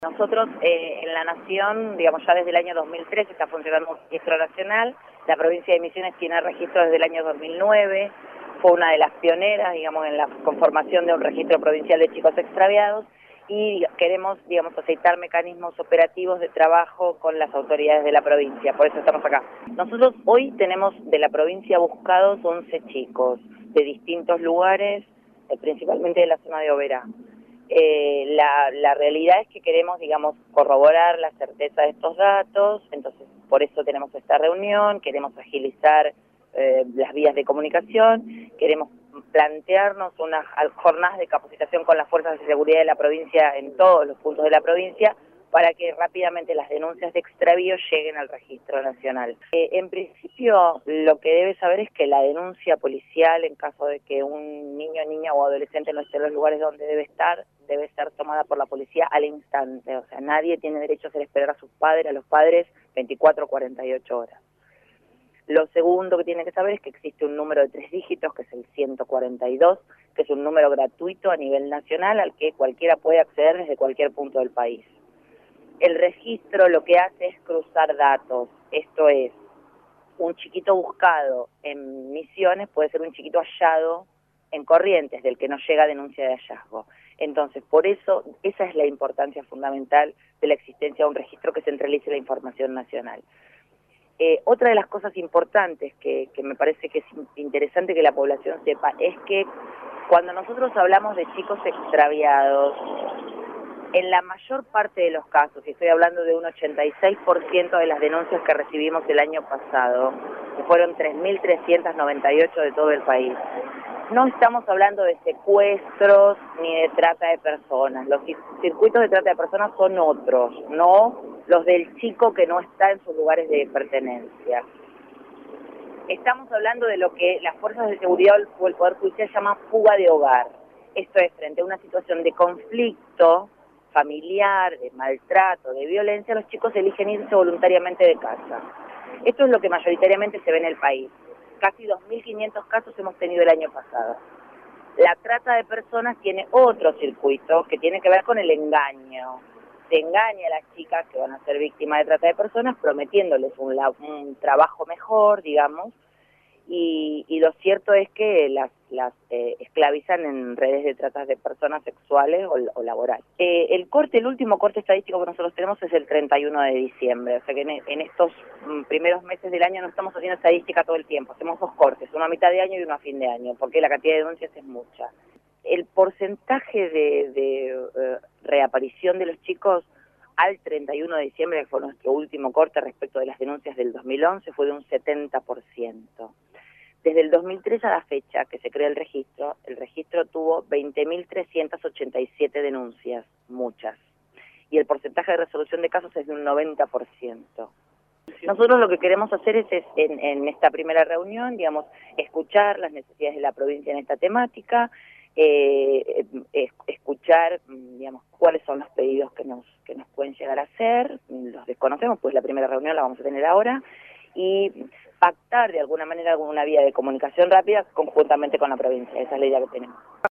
Nosotros en La Nación, digamos, ya desde el año 2003 está funcionando un registro nacional. La provincia de Misiones tiene registro desde el año 2009. Fue una de las pioneras, digamos, en la conformación de un registro provincial de chicos extraviados y queremos, digamos, aceitar mecanismos operativos de trabajo con las autoridades de la provincia. Por eso estamos acá. Nosotros hoy tenemos de la provincia buscados 11 chicos de distintos lugares, principalmente de la zona de Oberá. La realidad es que queremos, digamos, corroborar la certeza de estos datos, entonces por eso tenemos esta reunión, queremos agilizar las vías de comunicación, queremos plantearnos unas jornadas de capacitación con las fuerzas de seguridad de la provincia en todos los puntos de la provincia para que rápidamente las denuncias de extravío lleguen al registro nacional. En principio, lo que debe saber es que la denuncia policial, en caso de que un niño, niña o adolescente no esté en los lugares donde debe estar, debe ser tomada por la policía al instante. O sea, nadie tiene derecho a hacer esperar a sus padres, a los padres, 24 o 48 horas. Lo segundo que tiene que saber es que existe un número de 3 dígitos, que es el 142, que es un número gratuito a nivel nacional al que cualquiera puede acceder desde cualquier punto del país. El registro lo que hace es cruzar datos, esto es, un chiquito buscado en Misiones puede ser un chiquito hallado en Corrientes, del que no llega denuncia de hallazgo. Entonces, por eso, esa es la importancia fundamental de la existencia de un registro que centralice la información nacional. Otra de las cosas importantes que me parece que es interesante que la población sepa es que cuando nosotros hablamos de chicos extraviados, en la mayor parte de los casos, y estoy hablando de un 86% de las denuncias que recibimos el año pasado, que fueron 3.398 de todo el país, no estamos hablando de secuestros ni de trata de personas. Los circuitos de trata de personas son otros, no los del chico que no está en sus lugares de pertenencia. Estamos hablando de lo que las fuerzas de seguridad o el Poder Judicial llaman fuga de hogar. Esto es, frente a una situación de conflicto familiar, de maltrato, de violencia, los chicos eligen irse voluntariamente de casa. Esto es lo que mayoritariamente se ve en el país. Casi 2.500 casos hemos tenido el año pasado. La trata de personas tiene otro circuito que tiene que ver con el engaño. Se engaña a las chicas que van a ser víctimas de trata de personas prometiéndoles un trabajo mejor, digamos, y lo cierto es que las esclavizan en redes de trata de personas sexuales o laborales. El último corte estadístico que nosotros tenemos es el 31 de diciembre, o sea que en estos primeros meses del año no estamos haciendo estadística todo el tiempo, hacemos 2 cortes, uno a mitad de año y uno a fin de año, porque la cantidad de denuncias es mucha. El porcentaje de reaparición de los chicos al 31 de diciembre, que fue nuestro último corte respecto de las denuncias del 2011, fue de un 70%. Desde el 2003 a la fecha que se creó el registro tuvo 20.387 denuncias, muchas, y el porcentaje de resolución de casos es de un 90%. Nosotros lo que queremos hacer es en esta primera reunión, digamos, escuchar las necesidades de la provincia en esta temática, escuchar, digamos, cuáles son los pedidos que nos pueden llegar a hacer, los desconocemos, pues la primera reunión la vamos a tener ahora, y pactar de alguna manera alguna vía de comunicación rápida conjuntamente con la provincia, esa es la idea que tenemos.